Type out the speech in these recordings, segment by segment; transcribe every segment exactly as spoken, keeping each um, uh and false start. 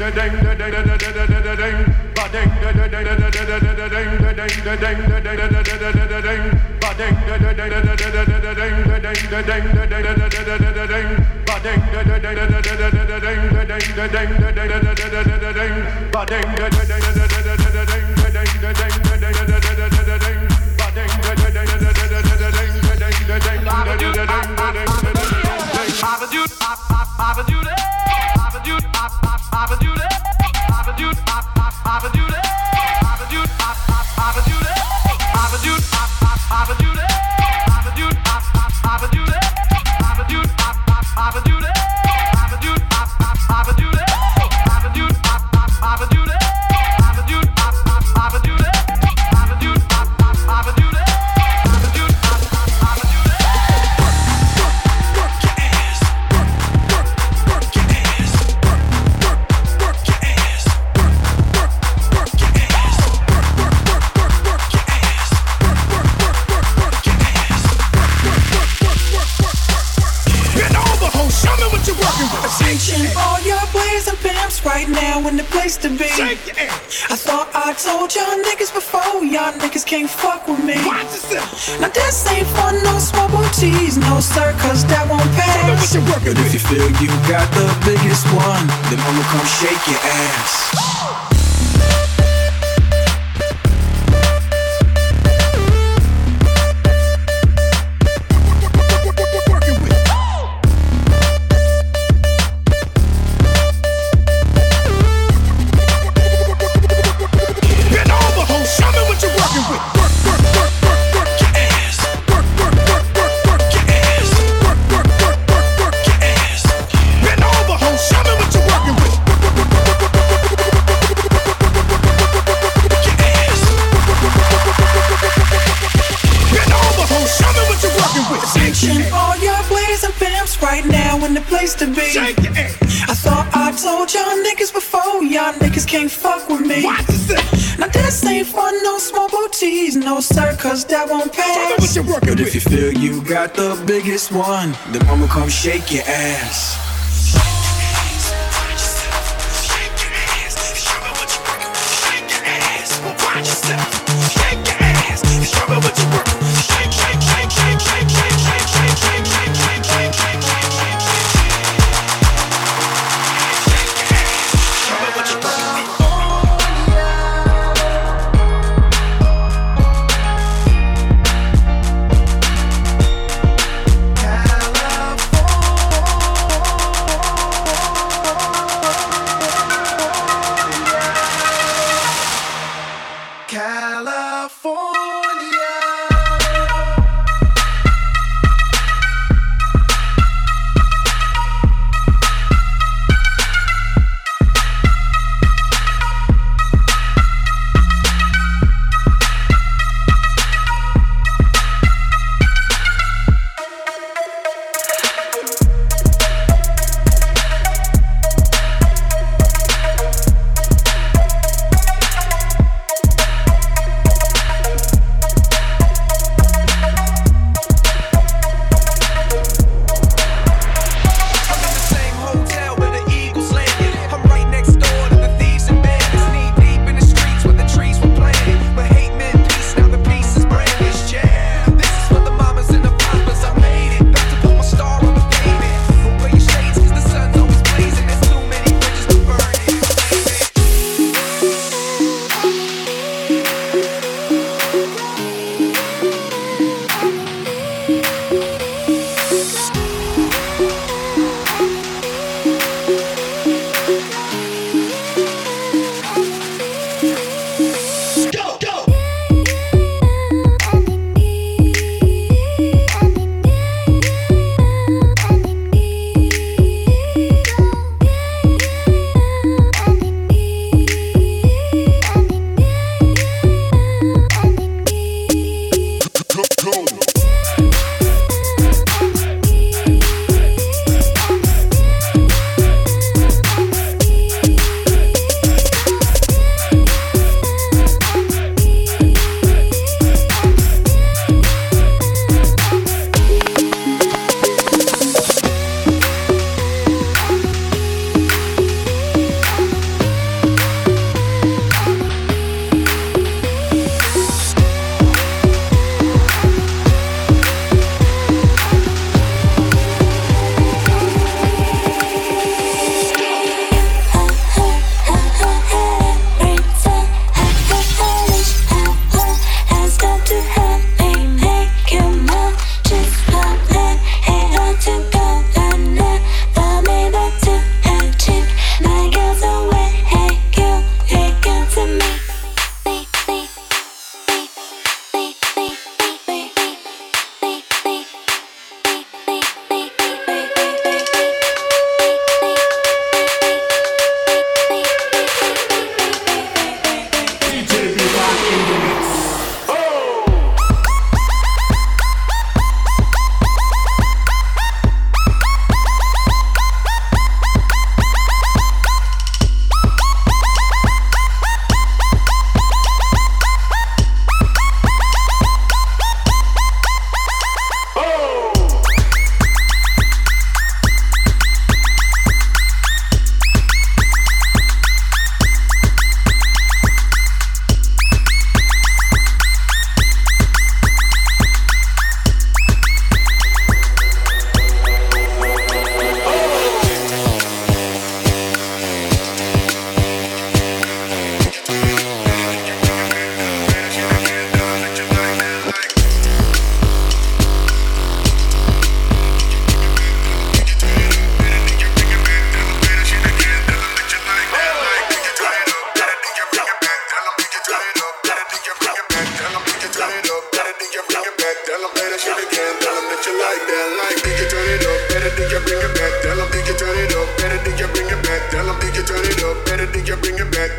Right now in the place to be. I thought I told y'all niggas before, y'all niggas can't fuck with me. Now this ain't for no small booties, no sir, cause that won't pass. But if you feel you got the biggest one, then I'ma come shake your ass. All your blazing pimps right now in the place to be. I thought I told y'all niggas before, y'all niggas can't fuck with me. Now this ain't for no small booties, no sir, cause that won't pass. But if you feel you got the biggest one, then I'ma come shake your ass. California.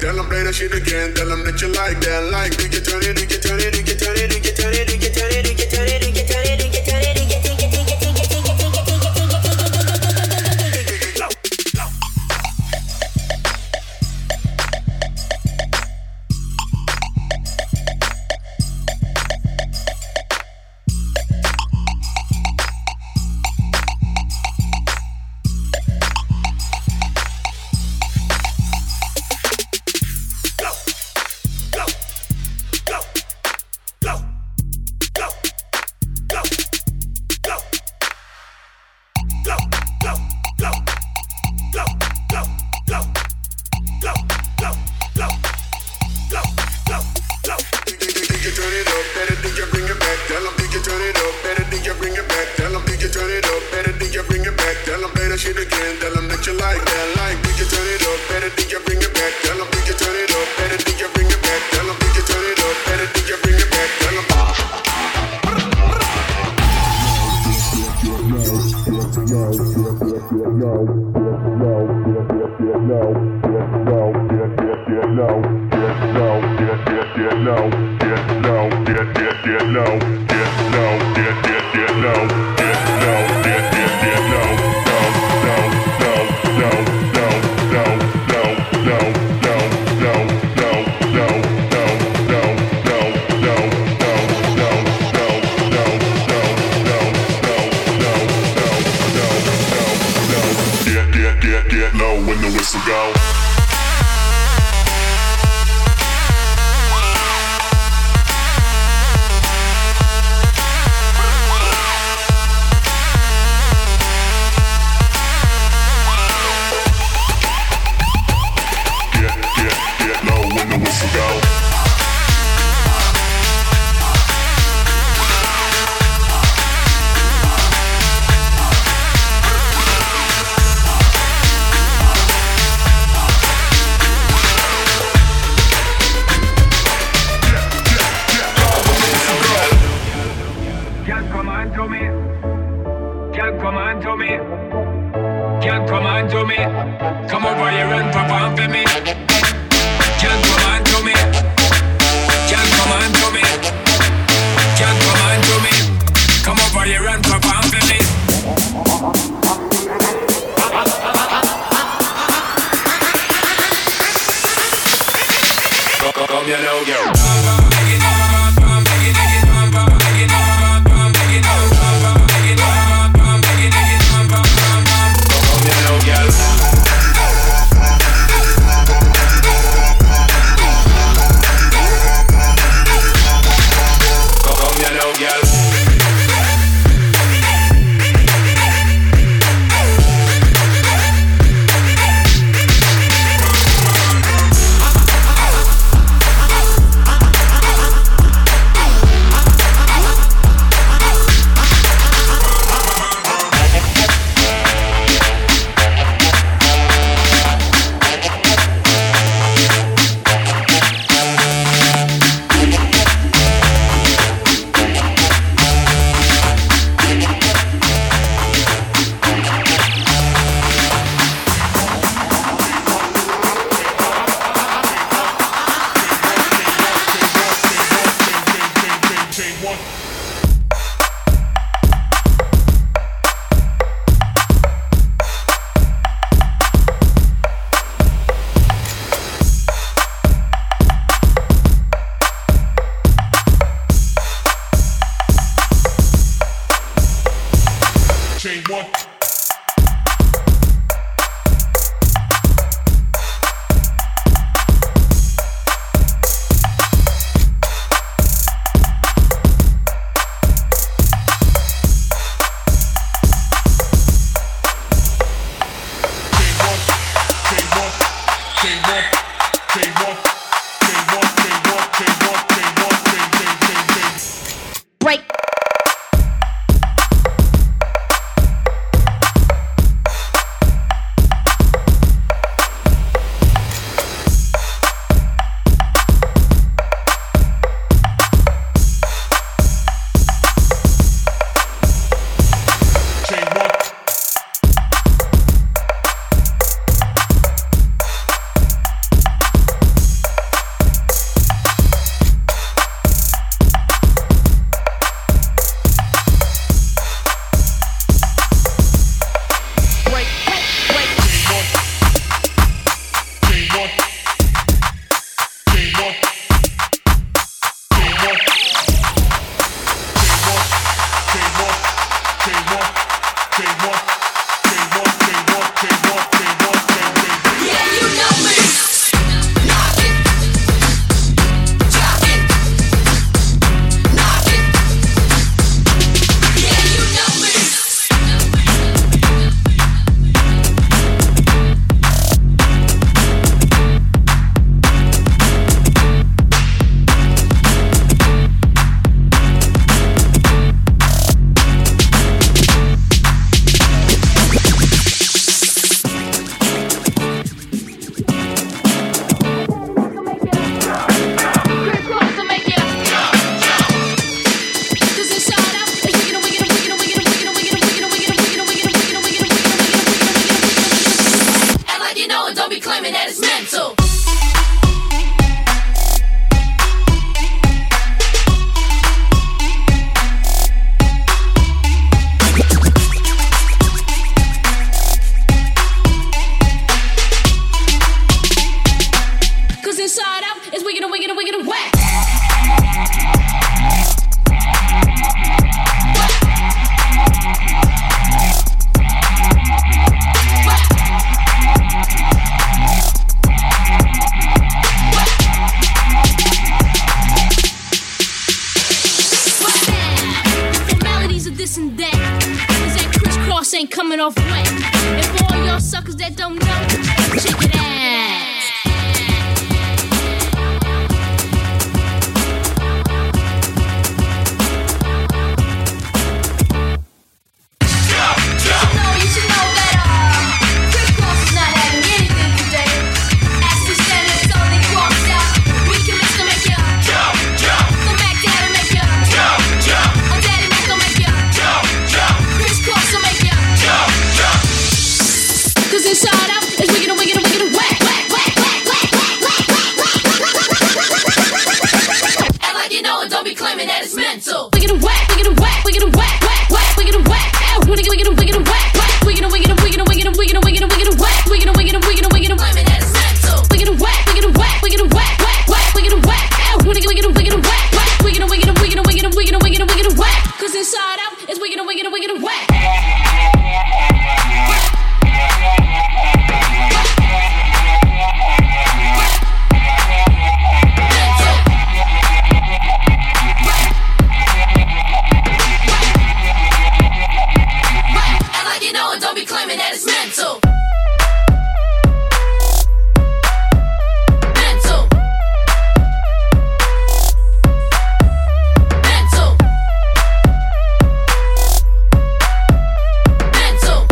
Tell them play that shit again. Tell them that you like that. Like, do you turn it? Do you turn it? Do you turn it? Do you turn it? Do you turn it? Do you turn it? Do you turn it? Do you turn it? Do you turn it? Do you turn it? inside out is wicked and wicked and wicked and whack. Formalities of this and that is that crisscross ain't coming off wet. And for all y'all suckers that don't know, check it out. Inside out is wicked and wicked and wicked and whack, whack, whack, whack, whack, whack, whack, whack. Act like you know it, don't be claiming that it's mental. Wicked and whack, wicked and whack, wicked and whack, whack, whack, wicked and whack. Ow, wicked, wicked and wicked and whack, whack, wicked and wicked and wicked and wicked and wicked and wicked and wicked and whack, wicked and wicked and wicked and wicked and claiming that it's mental. Wicked and whack, wicked and whack, wicked and whack, whack, whack, wicked and whack. Ow, wicked, wicked and wicked and whack, whack, wicked and wicked and wicked and wicked and wicked and wicked and wicked and whack. 'Cause inside out is wicked and wicked and wicked and whack. Don't be claiming that it's mental. Mental. Mental. Mental.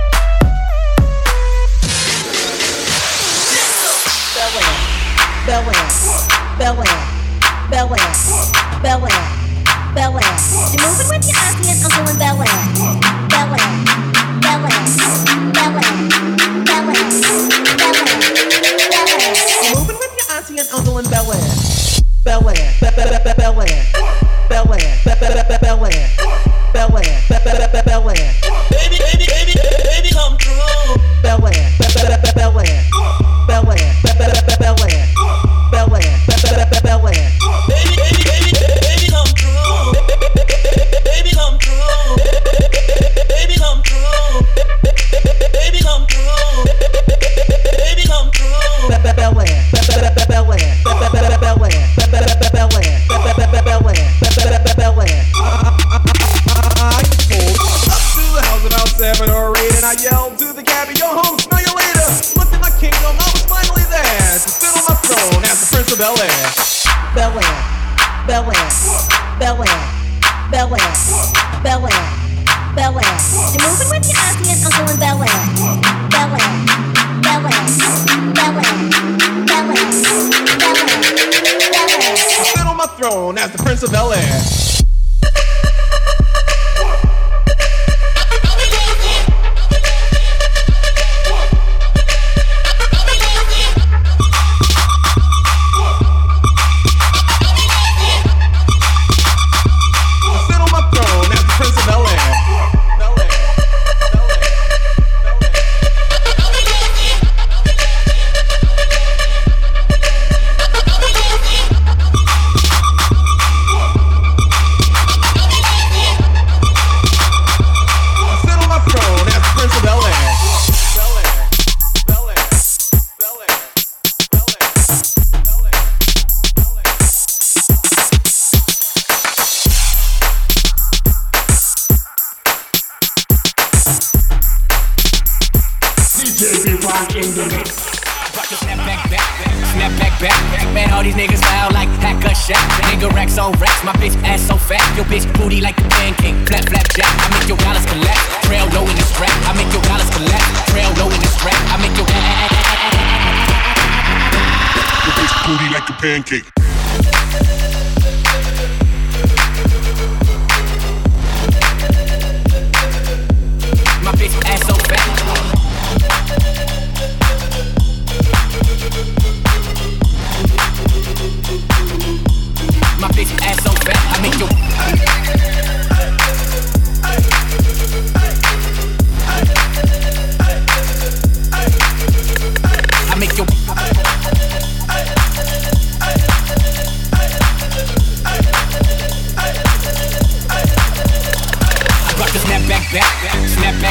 Bel Air, Bel Air, Bel Air, Bel Air, Bel Air. You're moving with your auntie and uncle in Bel Air, Bel Air, Bel Air, Bel Air, Bel Air, Bel Air, Bel Air. You're moving with your auntie and uncle in Bel Air, Bel Air, Bel Air, Bel Air, Bel Air, Bel Air, Bel Air, Bel Air. Baby, baby, baby, baby, come through. Bel Air, Bel Air, Bel Air, Bel Air, Bel Air, Bel Air. Baby, baby, baby, baby, come through. Baby, come through. Baby, come through. Baby, come through. Baby, come through. Bel Air, Bel Air, Bel Air, Bel Air, Bel Air, Bel Air. I pulled up to the house about seven or eight, and I yelled to the cabbie, "Yo, home, smell you later." Looked at my kingdom, I was finally there to sit on my throne as the Prince of Bel Air. Bel Air, Bel Air, Bel Air, Bel Air, Bel Air, Bel Air. You're moving with your auntie and uncle in Bel Air, Bel Air, Bel Air, Bel Air, Bel Air, Bel Air, Bel Air. I sit on my throne as the Prince of Bel Air. My bitch ass so fat, your bitch booty like a pancake. Flap, flap, jack, I make your dollars collapse. Trail low in the strap, I make your dollars collapse. Trail low in the strap, I make your Your bitch booty like a pancake. My bitch ass so fat. My bitch ass so fat, I make you. I make you.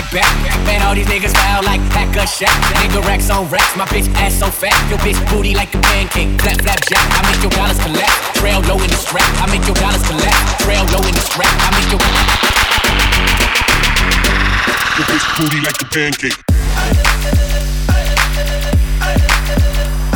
back. Man, all these niggas foul like pack a shack. Nigga racks on racks, my bitch ass so fat. Your bitch booty like a pancake, clap flap jack. I make your dollars collapse, trail low in the strap. I make your dollars collapse, trail low in the strap. I make your Your bitch booty like a pancake.